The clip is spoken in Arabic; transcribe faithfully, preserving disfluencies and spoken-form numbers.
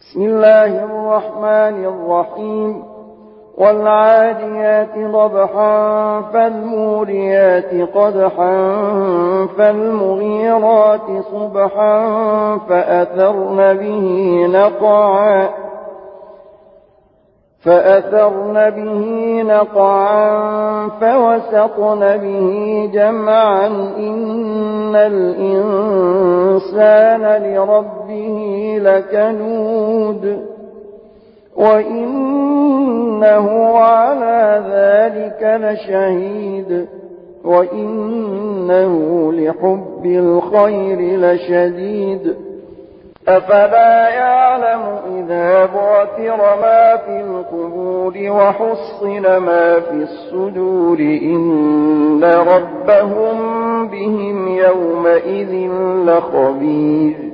بسم الله الرحمن الرحيم والعاديات ضبحا فالموريات قدحا فالمغيرات صبحا فأثرن به نقعا فأثرن به نقعا فوسطن به جمعا إن الإنسان لربه لكنود وإنه على ذلك لشهيد وإنه لحب الخير لشديد أفلا يعلم إذا بعثر ما في القبور وحصل ما في الصدور إن ربهم بهم يومئذ لخبير